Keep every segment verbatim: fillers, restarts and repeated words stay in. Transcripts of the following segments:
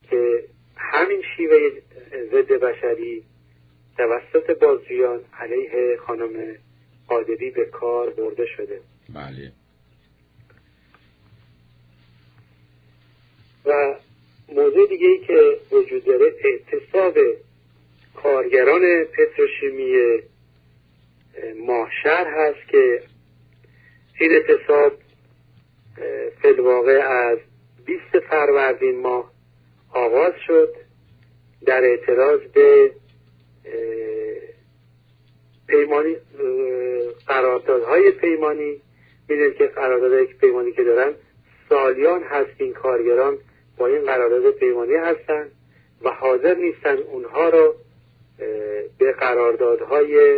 که همین شیوه ضد بشری توسط بازجویان علیه خانم قادری به کار برده شده. بله. و موضوع دیگه ای که وجود داره اعتصاب کارگران پتروشیمی ماهشهر هست که این اعتصاب فی الواقع از بیست فروردین ماه آغاز شد در اعتراض به پیمانی قراردادهای پیمانی. میدونید که قراردادهای پیمانی که دارن سالیان هست این کارگران با این قرارداد پیمانی هستن و حاضر نیستن اونها رو به قراردادهای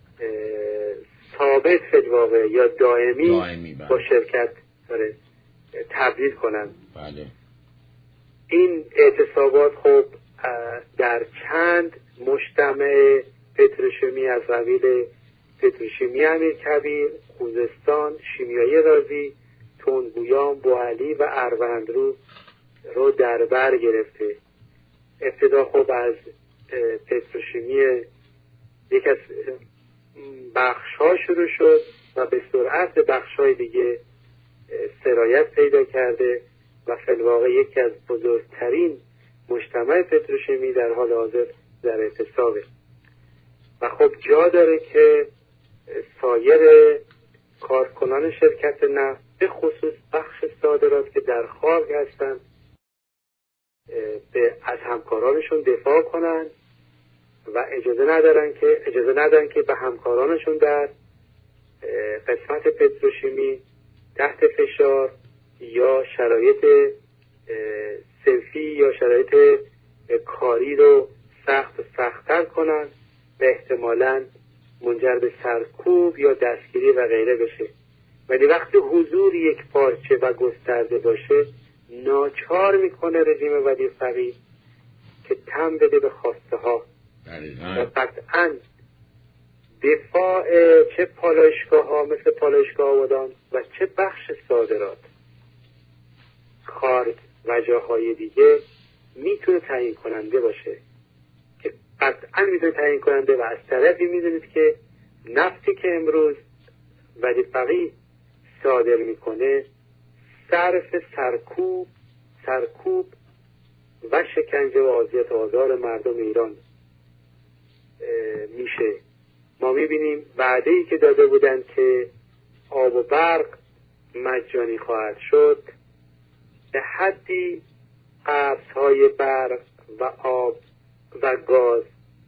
ثابت فی الواقع یا دائمی, دائمی با شرکت داره تبدیل کنن. بله. این اعتصابات خب در چند مجتمع پتروشیمی از قبیل پتروشیمی امیرکبیر، خوزستان، شیمیایی رازی، تندگویان، بوعلی و اروندرو رو در بر گرفته. ابتدا خب از پتروشیمی یک از بخش ها شروع شد و به سرعت بخش های دیگه سرایت پیدا کرده و فی الواقع یکی از بزرگترین مجتمع پتروشیمی در حال حاضر در اعتصابه. و خب جا داره که سایر کارکنان شرکت نفت به خصوص بخش صادرات که در خارج هستن به از همکارانشون دفاع کنن و اجازه ندارن که اجازه ندارن که به همکارانشون در قسمت پتروشیمی تحت فشار یا شرایط صرفی یا شرایط کاری رو سخت و سخت‌تر کنن و احتمالاً منجر به سرکوب یا دستگیری و غیره بشه. ولی وقتی حضور یک پارچه و گسترده باشه ناچار میکنه رژیم ولی فقیه که تم بده به خواسته ها و قطعاً دفاع چه پالایشگاه ها مثل پالایشگاه آبادان و چه بخش صادرات خارج و جاهای دیگه میتونه تعیین کننده باشه که قطعاً میتونه تعیین کننده. و از طرفی میدونید که نفتی که امروز ولی فقیه صادر میکنه صرف سرکوب سرکوب و شکنجه و اذیت و آزار مردم ایران میشه. ما میبینیم وعده‌ای که داده بودن که آب و برق مجانی خواهد شد به حدی قبض‌های برق و آب و گاز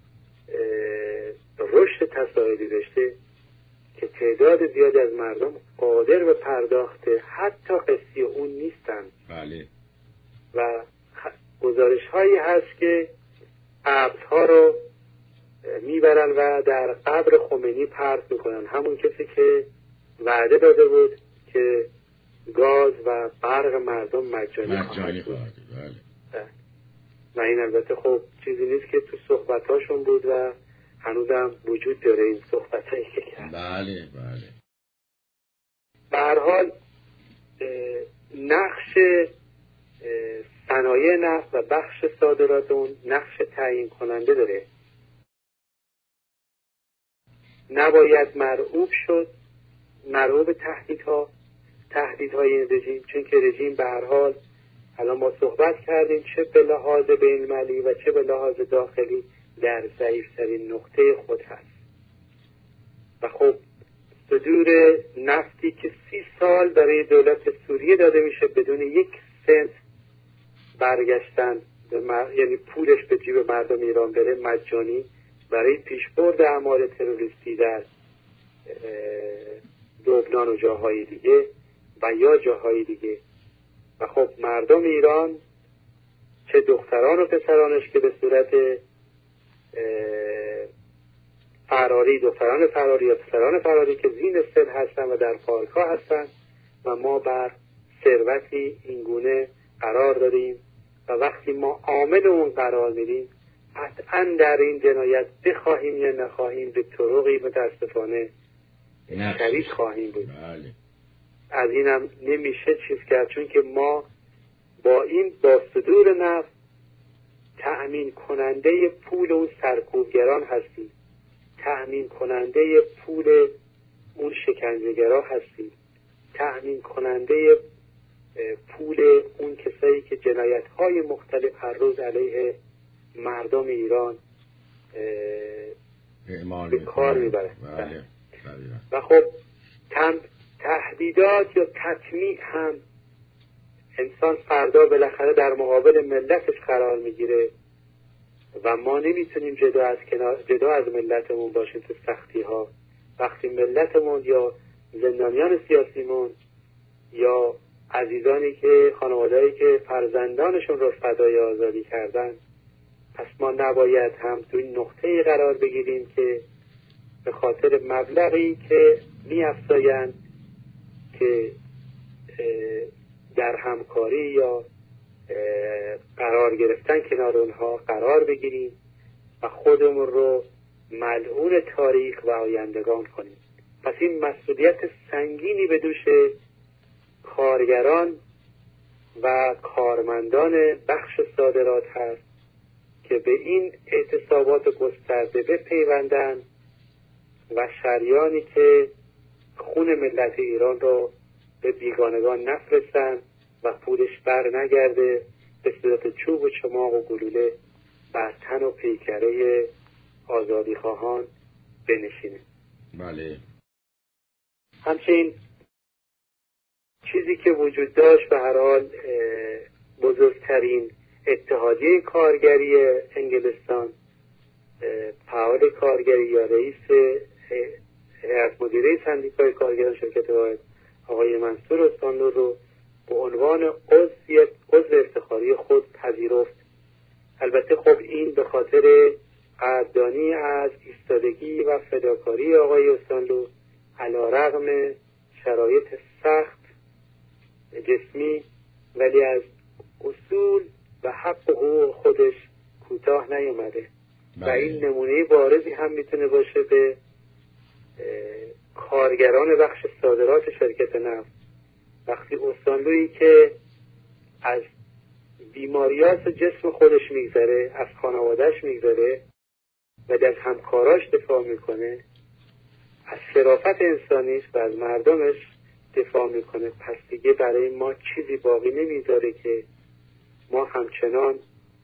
رشد تصاعدی داشته که تعداد زیادی از مردم قادر به پرداخت حتی قسطی اون نیستن. بله. و گزارش هایی هست که قبض‌ها رو میبرن و در قبر خمینی پرت میکنن، همون کسی که وعده داده بود که گاز و برق مردم مجانی خواهد بود. بله. و این البته خب چیزی نیست که تو صحبتاشون بود و هنوزم وجود داره این صحبتایی که کرد. بله بله. به هر حال نقش صنایع نفت و بخش صادرات اون نقش تعیین کننده داره. نباید مرعوب شد، مرعوب تهدیدها تهدیدهای این رژیم، چون که رژیم به هر حال الان ما صحبت کردیم چه به لحاظ بین‌المللی و چه به لحاظ داخلی در ضعیف‌ترین نقطه خود هست. و خب صدور نفتی که سی سال برای دولت سوریه داده میشه بدون یک سنت برگشتن به مر... یعنی پولش به جیب مردم ایران بره مجانی برای پیشبرد اعمال تروریستی در لبنان و جاهای دیگه و یا جاهای دیگه. و خب مردم ایران چه دختران و پسرانش که به صورت فراری دختران فراری یا پسران فراری که زین سن هستن و در پارک ها هستن و ما بر ثروتی اینگونه قرار داریم و وقتی ما عامل اون قرار میدیم قطعا در این جنایت بخواهیم یا نخواهیم به طرقی متاسفانه شریک خواهیم بود. بله. از اینم نمیشه چیز کرد، چون که ما با این با صدور نفت تأمین کننده پول اون سرکوبگران هستیم، تأمین کننده پول اون شکنجهگرا هستیم، تأمین کننده پول اون کسایی که جنایت‌های مختلف هر روز علیه مردم ایران به کار میبرند. بله. و خب تهدیدات یا تطمیع هم انسان فردا بالاخره در مقابل ملتش قرار میگیره و ما نمیتونیم جدا از کنار جدا از ملتمون باشیم تو سختی ها. وقتی ملتمون یا زندانیان سیاسیمون یا عزیزانی که خانواده‌ای که فرزندانشون رو فدای آزادی کردن، پس ما نباید هم تو این نقطه قرار بگیریم که به خاطر مبلغی که می‌افزایند که در همکاری یا قرار گرفتن کنار اونها قرار بگیریم و خودمون رو ملعون تاریخ و آیندگان کنیم. پس این مسئولیت سنگینی به دوش کارگران و کارمندان بخش صادرات هست که به این اعتصابات گسترده بپیوندند و شریانی که خون ملت ایران رو به بیگانگان نفرستن و پولش بر نگرده به صورت چوب و چماق و گلوله بر تن و پیکره آزادی خواهان بنشینه. بله. همچنین چیزی که وجود داشت به هر حال بزرگترین اتحادیه کارگری انگلستان، فعال کارگری یا رئیس هیئت مدیره سندیکای کارگران شرکت واحد آقای منصور استانلو رو به عنوان عضو عضو افتخاری خود پذیرفت. البته خب این به خاطر قدردانی از ایستادگی و فداکاری آقای استانلو علیرغم شرایط سخت جسمی، ولی از اصول و حق و حقوق خودش کوتاه نیامده. و این نمونه بارزی هم میتونه باشه به کارگران بخش صادرات شرکت نفت. وقتی استانلویی که از بیماریات جسم خودش میگذره، از خانوادهش میگذره و از همکاراش دفاع میکنه، از شرافت انسانیش و از مردمش دفاع میکنه، پس دیگه برای ما چیزی باقی نمیذاره که ما همچنان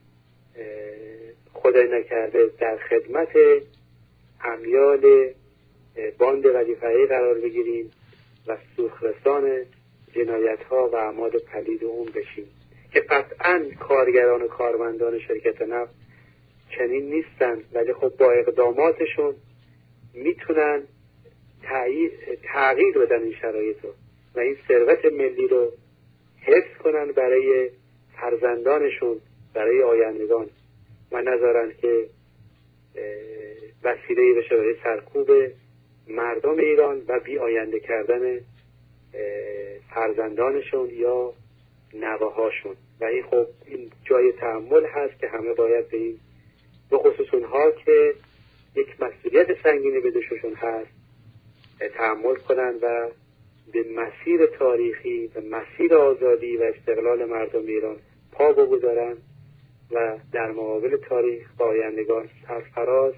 خدای نکرده در خدمت امیال باند وظیفه‌ای قرار بگیریم و سوخرسان جنایت ها و اعمال پلید اون بشیم که قطعاً کارگران و کارمندان شرکت نفت چنین نیستن، ولی خب با اقداماتشون میتونن تغییر بدن این شرایط رو و این ثروت ملی رو حفظ کنن برای فرزندانشون، برای آیندگان و نذارن که وسیله‌ای بشه برای سرکوب مردم ایران و بی آینده کردن فرزندانشون یا نوه‌هاشون. و این خب این جای تأمل هست که همه باید به این به خصوص اونها که یک مسئولیت سنگینی به دوششون هست تأمل کنن و به مسیر تاریخی، به مسیر آزادی و استقلال مردم ایران پا بگذارن و در مقابل تاریخ با آیندگان سرفراز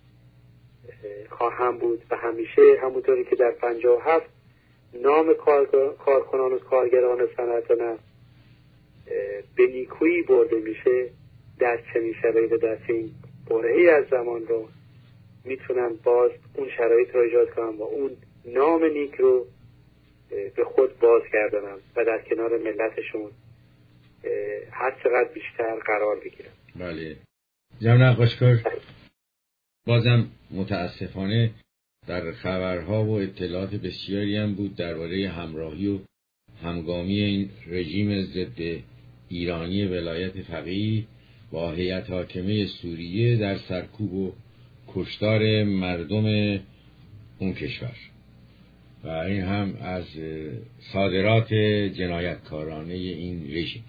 خواهم بود و همیشه همونطوری که در پنجاه و هفت نام کارکنان و کارگران صنعت نفت به نیکویی برده میشه، در چنین شرایط در این برهه‌ای از زمان رو میتونن باز اون شرایط رو ایجاد کنن و اون نام نیک رو به خود بازگردانن و در کنار ملتشون هر چقدر بیشتر قرار بگیرن. بله. جناب نقاشکار، بازم متاسفانه در خبرها و اطلاعات بسیاری هم بود درباره همراهی و همگامی این رژیم ضد ایرانی ولایت فقیه با هیئت حاکمه سوریه در سرکوب و کشتار مردم اون کشور و این هم از صادرات جنایتکارانه این رژیم.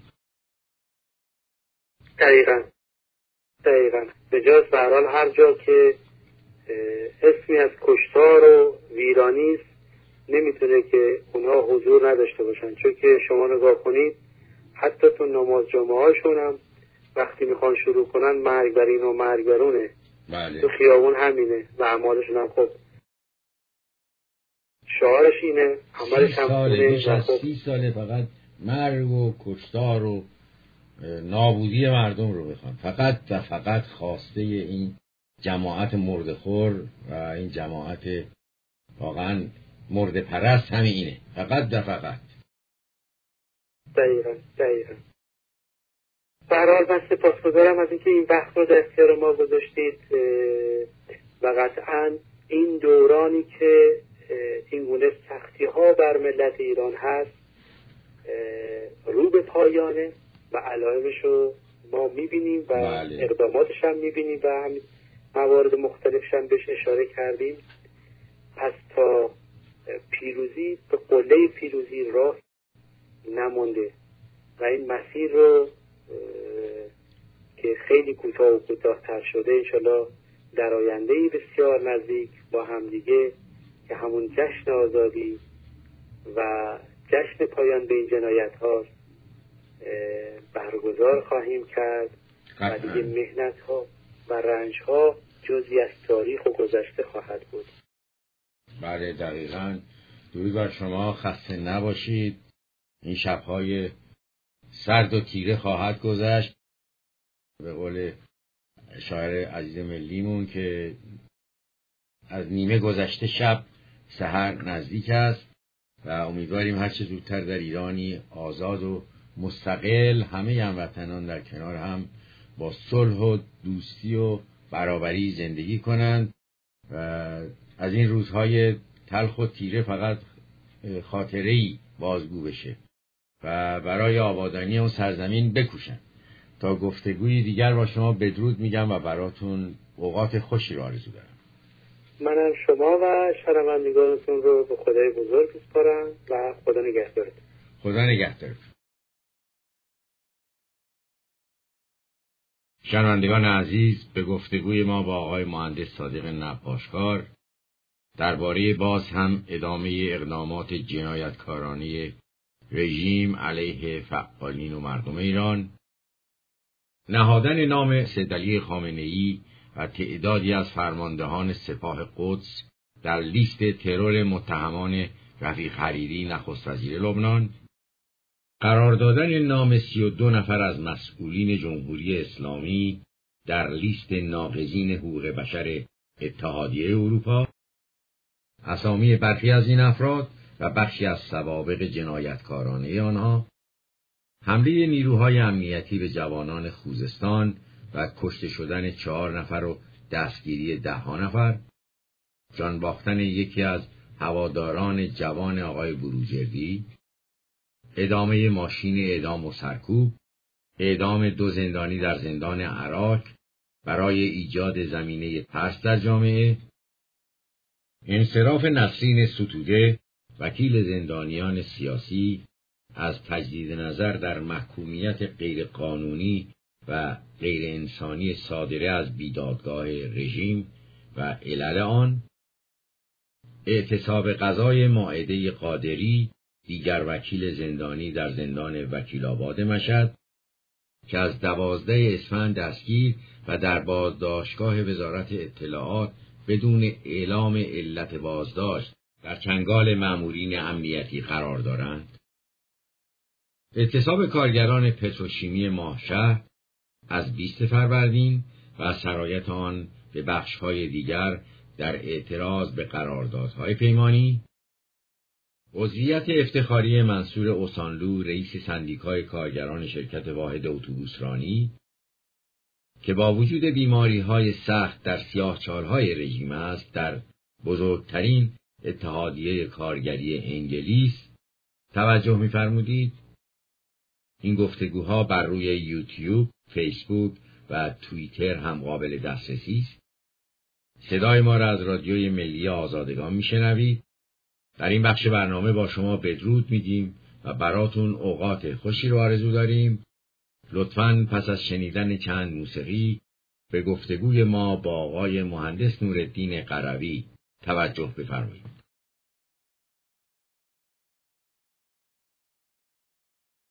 دقیقاً دقیقاً به جاز به هر حال هر جا که اسمی از کشتار و ویرانی است نمیتونه که اونها حضور نداشته باشن، چون که شما نگاه کنید حتی تو نماز جمعه هاشون هم وقتی میخوان شروع کنن مرگ بر این و مرگ بر اونه. بله. تو خیابون همینه و اعمالشون هم خب شعارش اینه، عملش هم ساله بیش از خب سی ساله فقط مرگ و کشتار و نابودی مردم رو بخوان، فقط و فقط خواسته این جماعت مردخور و این جماعت واقعا مرد پرست همین اینه، فقط و فقط. دقیقا دقیقا. برحال من سپاسگزارم از اینکه این وقت رو در اختیار ما گذاشتید و قطعا این دورانی که این گونه سختی ها بر ملت ایران هست رو به پایانه و علائمش رو ما میبینیم و بله. اقداماتش هم میبینیم و هم موارد مختلفش هم بهش اشاره کردیم. پس تا پیروزی، به قله پیروزی راه نمونده و این مسیر رو که خیلی کوتاه و کوتاه‌تر شده انشالله در آینده‌ای بسیار نزدیک با همدیگه که همون جشن آزادی و جشن پایان به این جنایت ها برگزار خواهیم کرد و دیگه مهنت ها و رنج ها جزئی از تاریخ و گذشته خواهد بود. بله دقیقاً. درود بر شما، خسته نباشید. این شب‌های سرد و تیره خواهد گذشت، به قول شاعر عزیز ملیمون که از نیمه گذشته شب سحر نزدیک است و امیدواریم هر چه زودتر در ایرانی آزاد و مستقل همه هموطنان در کنار هم با صلح و دوستی و برابری زندگی کنند و از این روزهای تلخ و تیره فقط خاطره‌ای بازگو بشه و برای آبادانی اون سرزمین بکوشن. تا گفتگوی دیگر با شما بدرود میگم و براتون اوقات خوشی رو آرزو دارم. منم شما و شنوندگانتون رو به خدای بزرگ بسپارم و خدا نگهدارتون. خدا نگهدارتون. شنوندگان عزیز، به گفتگوی ما با آقای مهندس صادق نقاشکار درباره باز هم ادامه اقدامات جنایتکارانه رژیم علیه فعالین و مردم ایران، نهادن نام سید علی خامنه‌ای و تعدادی از فرماندهان سپاه قدس در لیست ترور متهمان رفیق حریری نخست وزیر لبنان، قرار دادن نام سی و دو نفر از مسئولین جمهوری اسلامی در لیست ناقضین حقوق بشر اتحادیه اروپا، اسامی برخی از این افراد و بخشی از سوابق جنایتکارانه آنها، حمله نیروهای امنیتی به جوانان خوزستان و کشته شدن چهار نفر و دستگیری ده ها نفر، جان باختن یکی از هواداران جوان آقای بروجردی، ادامه ماشین اعدام و سرکوب، اعدام دو زندانی در زندان عراق برای ایجاد زمینه ترس در جامعه، انصراف نسرین ستوده وکیل زندانیان سیاسی از تجدید نظر در محکومیت غیرقانونی و غیر انسانی صادره از بیدادگاه رژیم و علل آن، اعتصاب قضای مائده قادری دیگر وکیل زندانی در زندان وکیل‌آباد مشهد که از دوازده اسفند دستگیر و در بازداشتگاه وزارت اطلاعات بدون اعلام علت بازداشت در چنگال مامورین امنیتی قرار دارند. اعتصاب کارگران پتروشیمی ماهشهر از بیست فروردین و سرایت آن به بخش‌های دیگر در اعتراض به قراردادهای پیمانی، عضویت افتخاری منصور اوسانلو رئیس سندیکای کارگران شرکت واحد اتوبوسرانی که با وجود بیماری‌های سخت در سیاهچال‌های رژیم است در بزرگترین اتحادیه کارگری انگلیس توجه می‌فرمودید. این گفتگوها بر روی یوتیوب، فیسبوک و توییتر هم قابل دسترسی است. صدای ما را از رادیوی ملی آزادگان میشنوید. در این بخش برنامه با شما بدرود میگیم و براتون اوقات خوشی رو آرزو داریم. لطفاً پس از شنیدن چند موسیقی به گفتگوی ما با آقای مهندس نورالدین قروی توجه بفرمایید.